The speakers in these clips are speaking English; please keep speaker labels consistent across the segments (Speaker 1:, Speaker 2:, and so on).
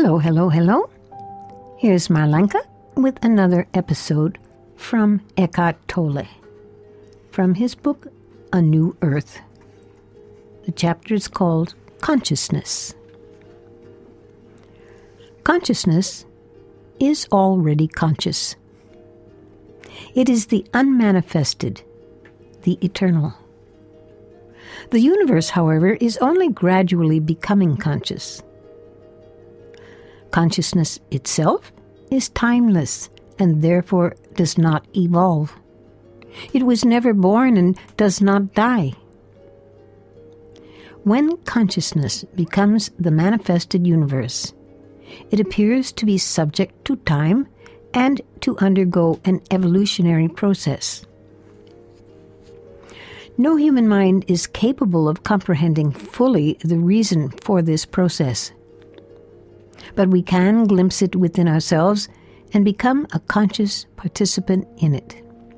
Speaker 1: Hello, hello, hello. Here's Marlenka with another episode from Eckhart Tolle, from his book, A New Earth. The chapter is called Consciousness. Consciousness is already conscious. It is the unmanifested, the eternal. The universe, however, is only gradually becoming conscious. Consciousness itself is timeless and therefore does not evolve. It was never born and does not die. When consciousness becomes the manifested universe, it appears to be subject to time and to undergo an evolutionary process. No human mind is capable of comprehending fully the reason for this process, but we can glimpse it within ourselves and become a conscious participant in it.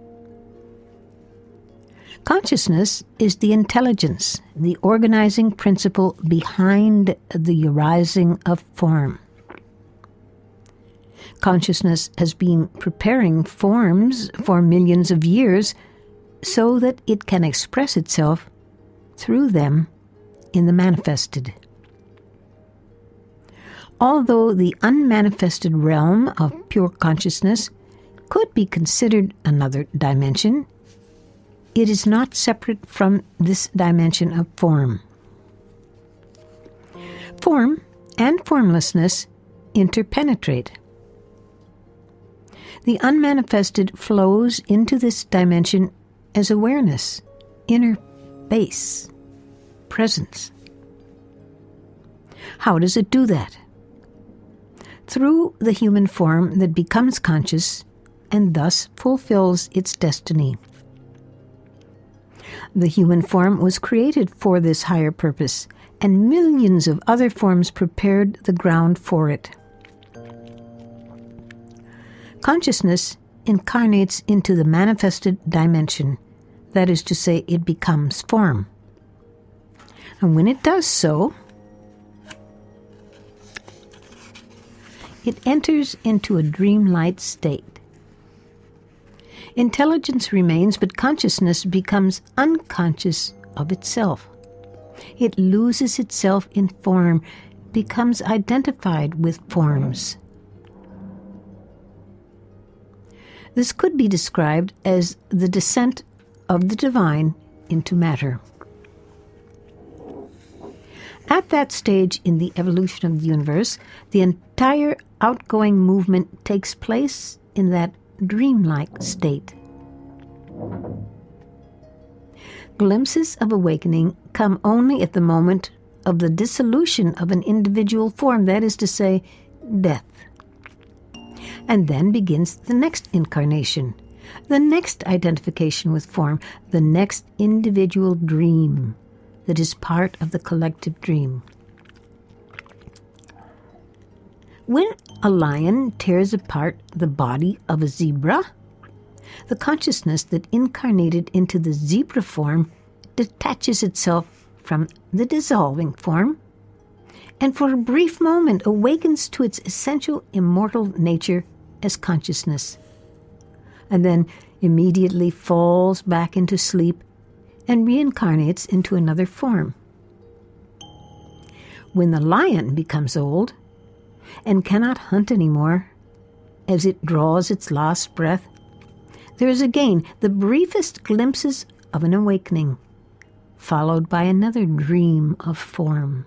Speaker 1: Consciousness is the intelligence, the organizing principle behind the arising of form. Consciousness has been preparing forms for millions of years so that it can express itself through them in the manifested. Although the unmanifested realm of pure consciousness could be considered another dimension, it is not separate from this dimension of form. Form and formlessness interpenetrate. The unmanifested flows into this dimension as awareness, inner base, presence. How does it do that? Through the human form that becomes conscious and thus fulfills its destiny. The human form was created for this higher purpose, and millions of other forms prepared the ground for it. Consciousness incarnates into the manifested dimension, that is to say, it becomes form. And when it does so, it enters into a dreamlike state. Intelligence remains, but consciousness becomes unconscious of itself. It loses itself in form, becomes identified with forms. This could be described as the descent of the divine into matter. At that stage in the evolution of the universe, the entire outgoing movement takes place in that dreamlike state. Glimpses of awakening come only at the moment of the dissolution of an individual form, that is to say, death. And then begins the next incarnation, the next identification with form, the next individual dream that is part of the collective dream. When a lion tears apart the body of a zebra, the consciousness that incarnated into the zebra form detaches itself from the dissolving form and for a brief moment awakens to its essential immortal nature as consciousness, and then immediately falls back into sleep and reincarnates into another form. When the lion becomes old and cannot hunt anymore, as it draws its last breath, there is again the briefest glimpses of an awakening, followed by another dream of form.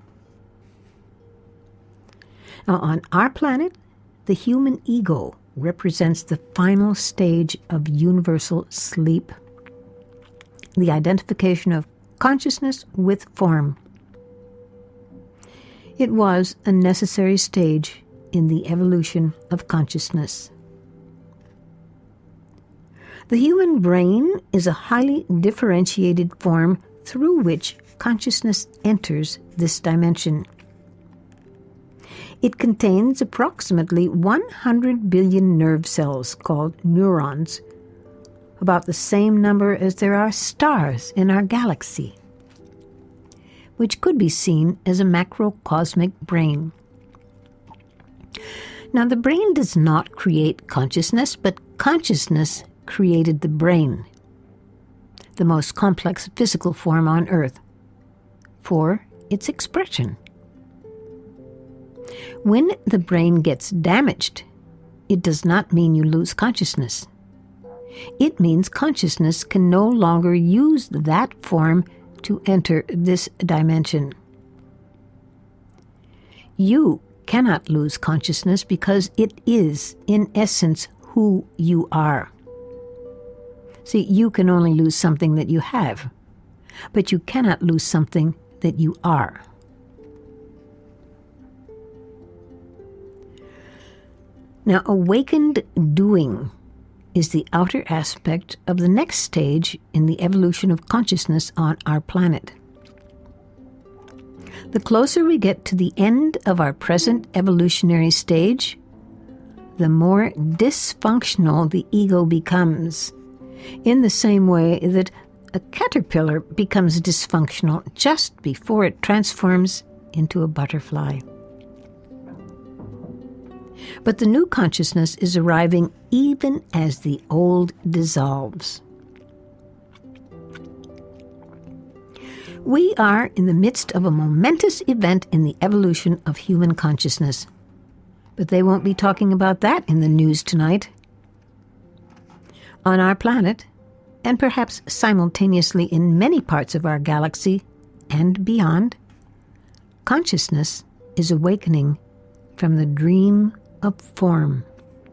Speaker 1: Now, on our planet, the human ego represents the final stage of universal sleep, the identification of consciousness with form. It was a necessary stage in the evolution of consciousness. The human brain is a highly differentiated form through which consciousness enters this dimension. It contains approximately 100 billion nerve cells called neurons, about the same number as there are stars in our galaxy, which could be seen as a macrocosmic brain. Now, the brain does not create consciousness, but consciousness created the brain, the most complex physical form on earth, for its expression. When the brain gets damaged, it does not mean you lose consciousness. It means consciousness can no longer use that form to enter this dimension. You cannot lose consciousness because it is, in essence, who you are. See, you can only lose something that you have, but you cannot lose something that you are. Now, awakened doing is the outer aspect of the next stage in the evolution of consciousness on our planet. The closer we get to the end of our present evolutionary stage, the more dysfunctional the ego becomes, in the same way that a caterpillar becomes dysfunctional just before it transforms into a butterfly. But the new consciousness is arriving even as the old dissolves. We are in the midst of a momentous event in the evolution of human consciousness. But they won't be talking about that in the news tonight. On our planet, and perhaps simultaneously in many parts of our galaxy and beyond, consciousness is awakening from the dream of form.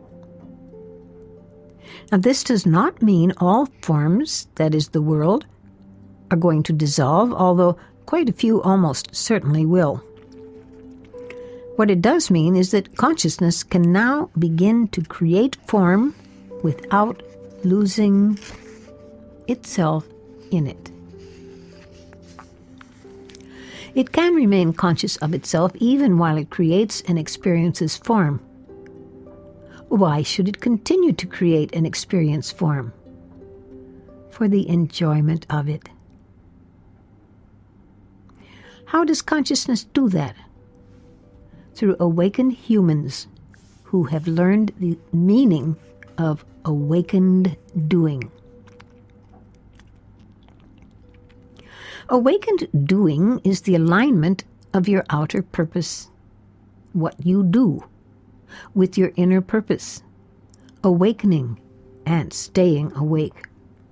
Speaker 1: Now, this does not mean all forms, that is the world, are going to dissolve, although quite a few almost certainly will. What it does mean is that consciousness can now begin to create form without losing itself in it. It can remain conscious of itself even while it creates and experiences form. Why should it continue to create and experience form? For the enjoyment of it. How does consciousness do that? Through awakened humans who have learned the meaning of awakened doing. Awakened doing is the alignment of your outer purpose, what you do, with your inner purpose, awakening and staying awake.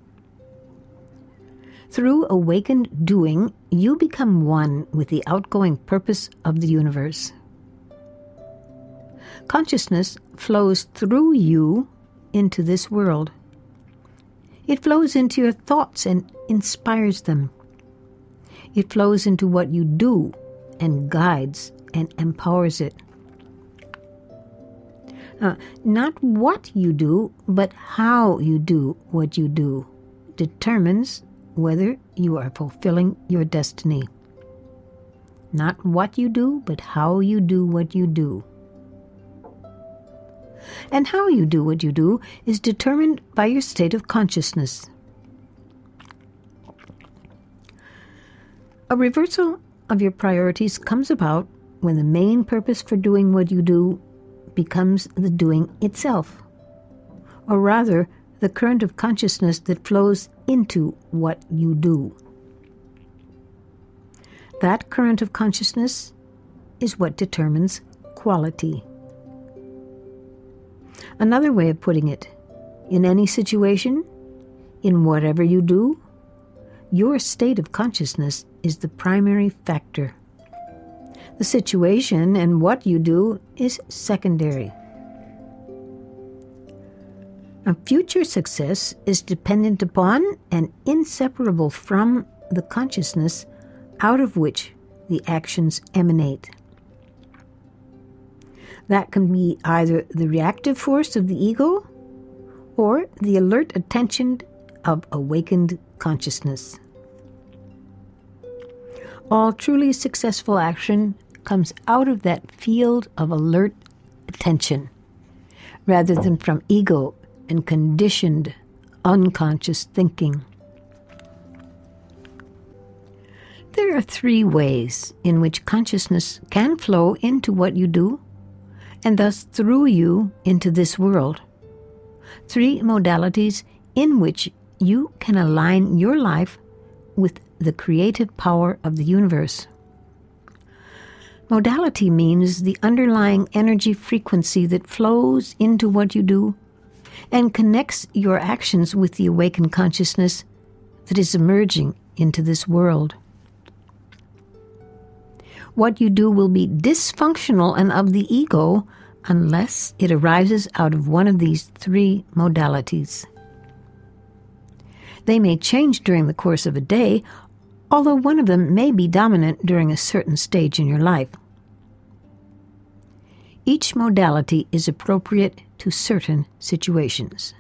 Speaker 1: Through awakened doing, you become one with the outgoing purpose of the universe. Consciousness flows through you into this world. It flows into your thoughts and inspires them. It flows into what you do and guides and empowers it. Not what you do, but how you do what you do determines whether you are fulfilling your destiny. Not what you do, but how you do what you do. And how you do what you do is determined by your state of consciousness. A reversal of your priorities comes about when the main purpose for doing what you do becomes the doing itself, or rather, the current of consciousness that flows into what you do. That current of consciousness is what determines quality. Another way of putting it, in any situation, in whatever you do, your state of consciousness is the primary factor. The situation and what you do is secondary. Now, future success is dependent upon and inseparable from the consciousness out of which the actions emanate. That can be either the reactive force of the ego or the alert attention of awakened consciousness. All truly successful action comes out of that field of alert attention, rather than from ego and conditioned, unconscious thinking. There are 3 ways in which consciousness can flow into what you do and thus through you into this world. 3 modalities in which you can align your life with the creative power of the universe. Modality means the underlying energy frequency that flows into what you do and connects your actions with the awakened consciousness that is emerging into this world. What you do will be dysfunctional and of the ego unless it arises out of one of these 3 modalities. They may change during the course of a day, although one of them may be dominant during a certain stage in your life. Each modality is appropriate to certain situations.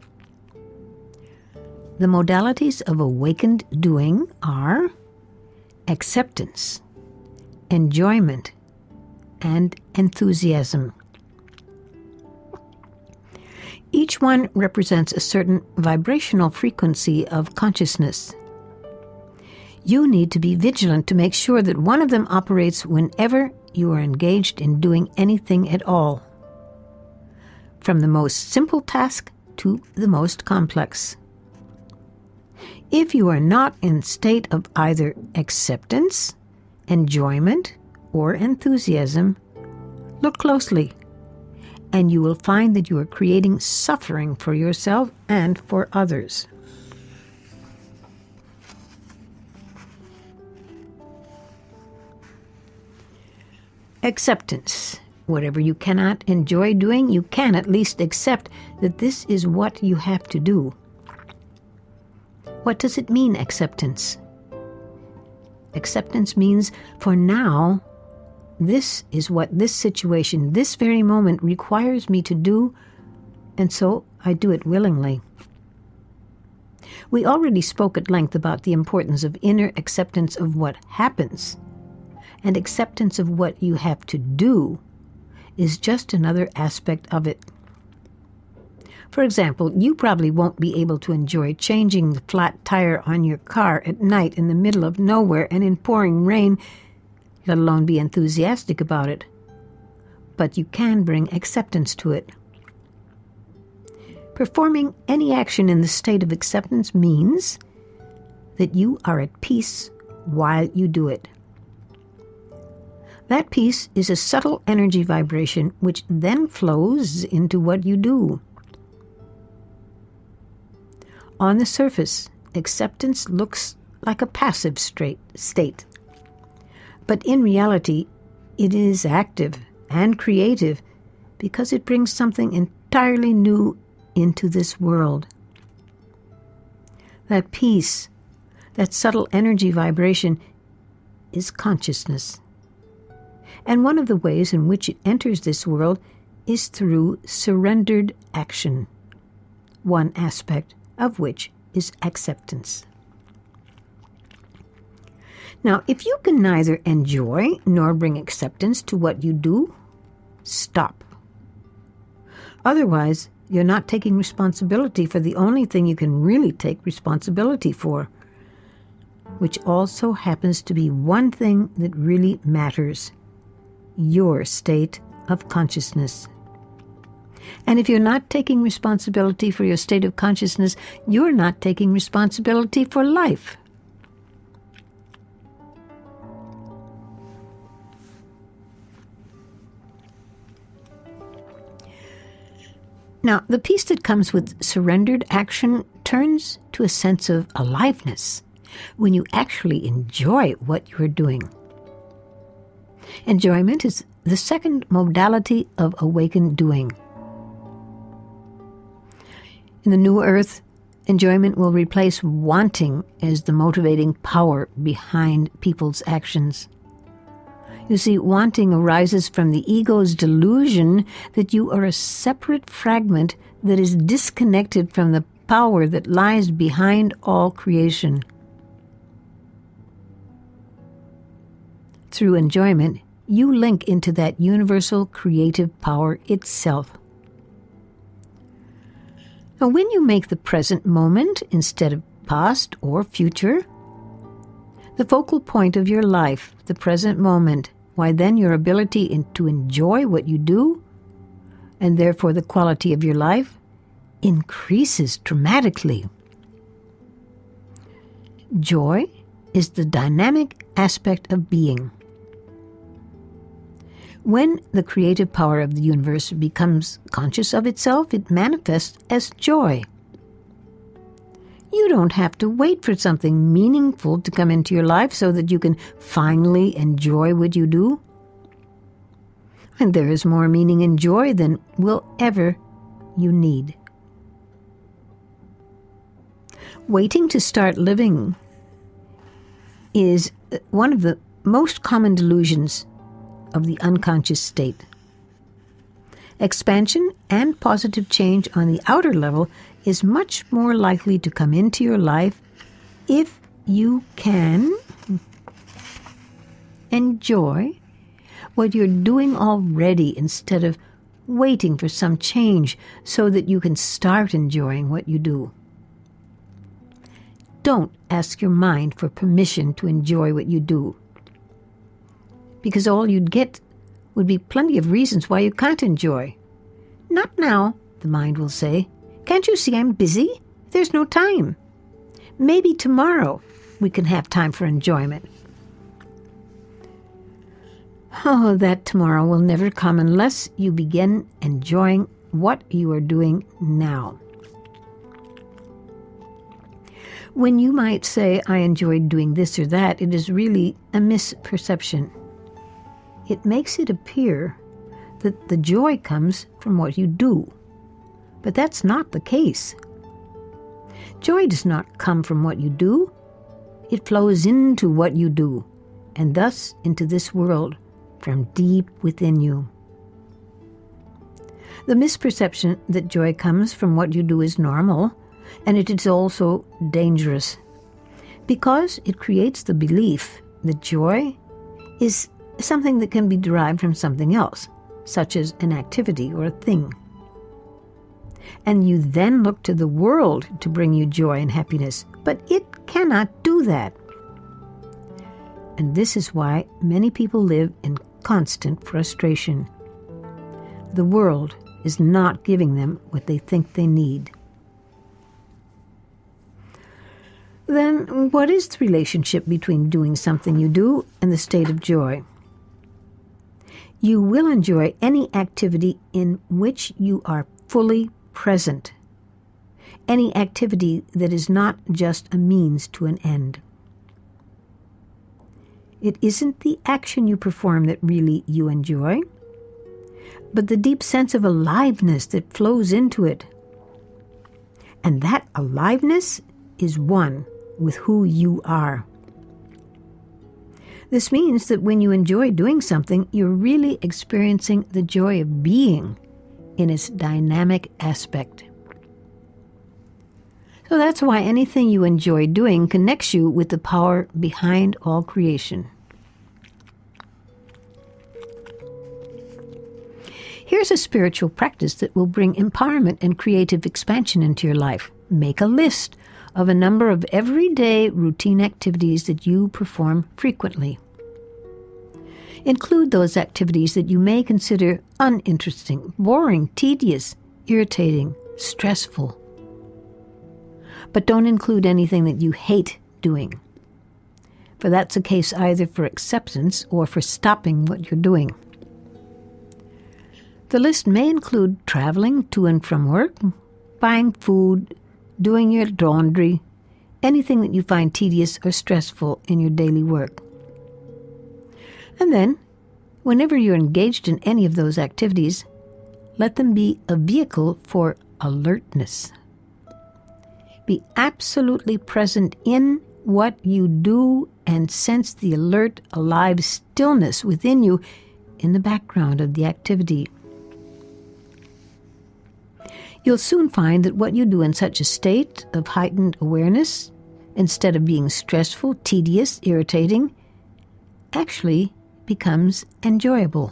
Speaker 1: The modalities of awakened doing are acceptance, enjoyment, and enthusiasm. Each one represents a certain vibrational frequency of consciousness. You need to be vigilant to make sure that one of them operates whenever you are engaged in doing anything at all, from the most simple task to the most complex. If you are not in state of either acceptance, enjoyment, or enthusiasm, look closely, and you will find that you are creating suffering for yourself and for others. Acceptance. Whatever you cannot enjoy doing, you can at least accept that this is what you have to do. What does it mean, acceptance? Acceptance means, for now, this is what this situation, this very moment, requires me to do, and so I do it willingly. We already spoke at length about the importance of inner acceptance of what happens, and acceptance of what you have to do is just another aspect of it. For example, you probably won't be able to enjoy changing the flat tire on your car at night in the middle of nowhere and in pouring rain, let alone be enthusiastic about it. But you can bring acceptance to it. Performing any action in the state of acceptance means that you are at peace while you do it. That peace is a subtle energy vibration which then flows into what you do. On the surface, acceptance looks like a passive state. But in reality, it is active and creative because it brings something entirely new into this world. That peace, that subtle energy vibration, is consciousness. And one of the ways in which it enters this world is through surrendered action, one aspect of which is acceptance. Now, if you can neither enjoy nor bring acceptance to what you do, stop. Otherwise, you're not taking responsibility for the only thing you can really take responsibility for, which also happens to be one thing that really matters: your state of consciousness. And if you're not taking responsibility for your state of consciousness, you're not taking responsibility for life. Now, the peace that comes with surrendered action turns to a sense of aliveness when you actually enjoy what you're doing. Enjoyment is the second modality of awakened doing. In the new earth, enjoyment will replace wanting as the motivating power behind people's actions. You see, wanting arises from the ego's delusion that you are a separate fragment that is disconnected from the power that lies behind all creation. Through enjoyment, you link into that universal creative power itself. Now, when you make the present moment instead of past or future the focal point of your life, the present moment, why then your ability to enjoy what you do and therefore the quality of your life increases dramatically. Joy is the dynamic aspect of being. When the creative power of the universe becomes conscious of itself, it manifests as joy. You don't have to wait for something meaningful to come into your life so that you can finally enjoy what you do. And there is more meaning and joy than will ever you need. Waiting to start living is one of the most common delusions of the unconscious state. Expansion and positive change on the outer level is much more likely to come into your life if you can enjoy what you're doing already instead of waiting for some change so that you can start enjoying what you do. Don't ask your mind for permission to enjoy what you do, because all you'd get would be plenty of reasons why you can't enjoy. Not now, the mind will say. Can't you see I'm busy? There's no time. Maybe tomorrow we can have time for enjoyment. Oh, that tomorrow will never come unless you begin enjoying what you are doing now. When you might say, I enjoyed doing this or that, it is really a misperception. It makes it appear that the joy comes from what you do. But that's not the case. Joy does not come from what you do. It flows into what you do, and thus into this world from deep within you. The misperception that joy comes from what you do is normal, and it is also dangerous, because it creates the belief that joy is something that can be derived from something else, such as an activity or a thing. And you then look to the world to bring you joy and happiness, but it cannot do that. And this is why many people live in constant frustration. The world is not giving them what they think they need. Then what is the relationship between doing something you do and the state of joy? You will enjoy any activity in which you are fully present. Any activity that is not just a means to an end. It isn't the action you perform that really you enjoy, but the deep sense of aliveness that flows into it. And that aliveness is one with who you are. This means that when you enjoy doing something, you're really experiencing the joy of being in its dynamic aspect. So that's why anything you enjoy doing connects you with the power behind all creation. Here's a spiritual practice that will bring empowerment and creative expansion into your life. Make a list of a number of everyday routine activities that you perform frequently. Include those activities that you may consider uninteresting, boring, tedious, irritating, stressful. But don't include anything that you hate doing, for that's a case either for acceptance or for stopping what you're doing. The list may include traveling to and from work, buying food, doing your laundry, anything that you find tedious or stressful in your daily work. And then, whenever you're engaged in any of those activities, let them be a vehicle for alertness. Be absolutely present in what you do and sense the alert, alive stillness within you in the background of the activity. You'll soon find that what you do in such a state of heightened awareness, instead of being stressful, tedious, irritating, actually becomes enjoyable.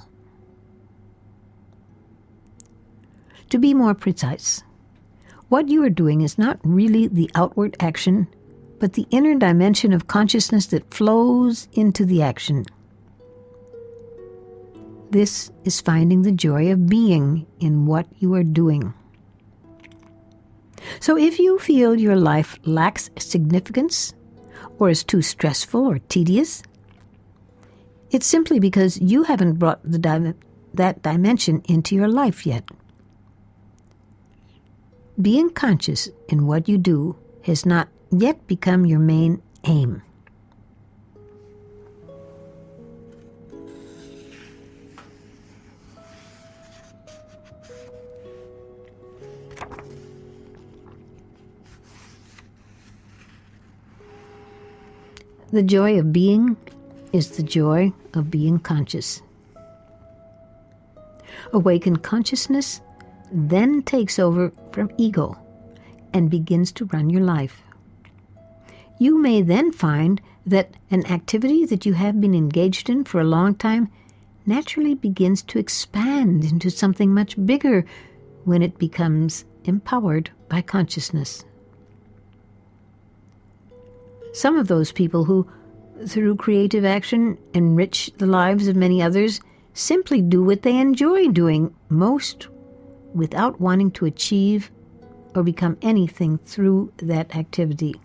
Speaker 1: To be more precise, what you are doing is not really the outward action, but the inner dimension of consciousness that flows into the action. This is finding the joy of being in what you are doing. So if you feel your life lacks significance or is too stressful or tedious, it's simply because you haven't brought that dimension into your life yet. Being conscious in what you do has not yet become your main aim. The joy of being is the joy of being conscious. Awakened consciousness then takes over from ego and begins to run your life. You may then find that an activity that you have been engaged in for a long time naturally begins to expand into something much bigger when it becomes empowered by consciousness. Some of those people who, through creative action, enrich the lives of many others simply do what they enjoy doing most without wanting to achieve or become anything through that activity.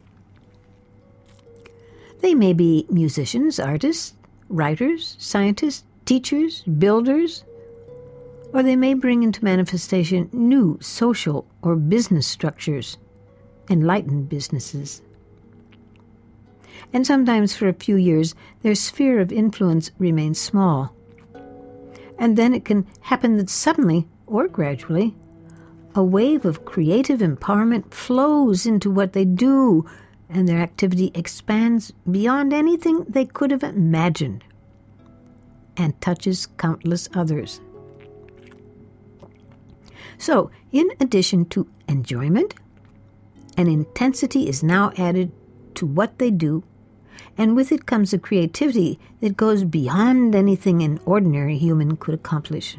Speaker 1: They may be musicians, artists, writers, scientists, teachers, builders, or they may bring into manifestation new social or business structures, enlightened businesses. And sometimes for a few years, their sphere of influence remains small. And then it can happen that suddenly, or gradually, a wave of creative empowerment flows into what they do, and their activity expands beyond anything they could have imagined and touches countless others. So, in addition to enjoyment, an intensity is now added to what they do, and with it comes a creativity that goes beyond anything an ordinary human could accomplish.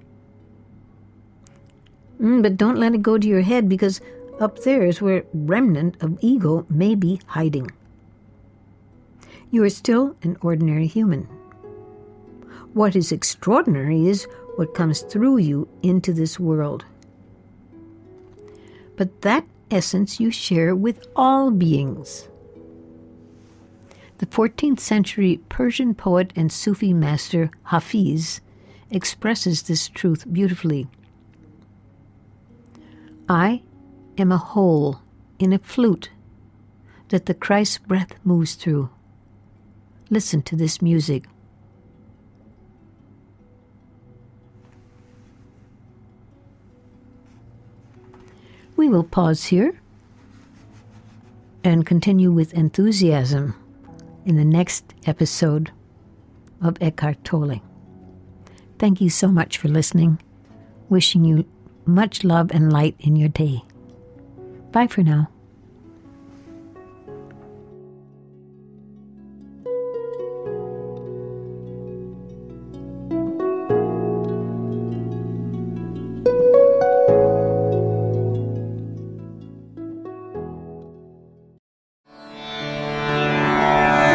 Speaker 1: But don't let it go to your head, because up there is where remnant of ego may be hiding. You are still an ordinary human. What is extraordinary is what comes through you into this world. But that essence you share with all beings. The 14th century Persian poet and Sufi master Hafiz expresses this truth beautifully. I am a hole in a flute that the Christ's breath moves through. Listen to this music. We will pause here and continue with enthusiasm in the next episode of Eckhart Tolle. Thank you so much for listening. Wishing you much love and light in your day. Bye for now.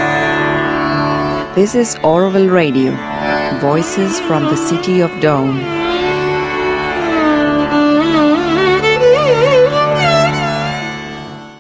Speaker 2: This is Orville Radio, Voices from the City of Dawn.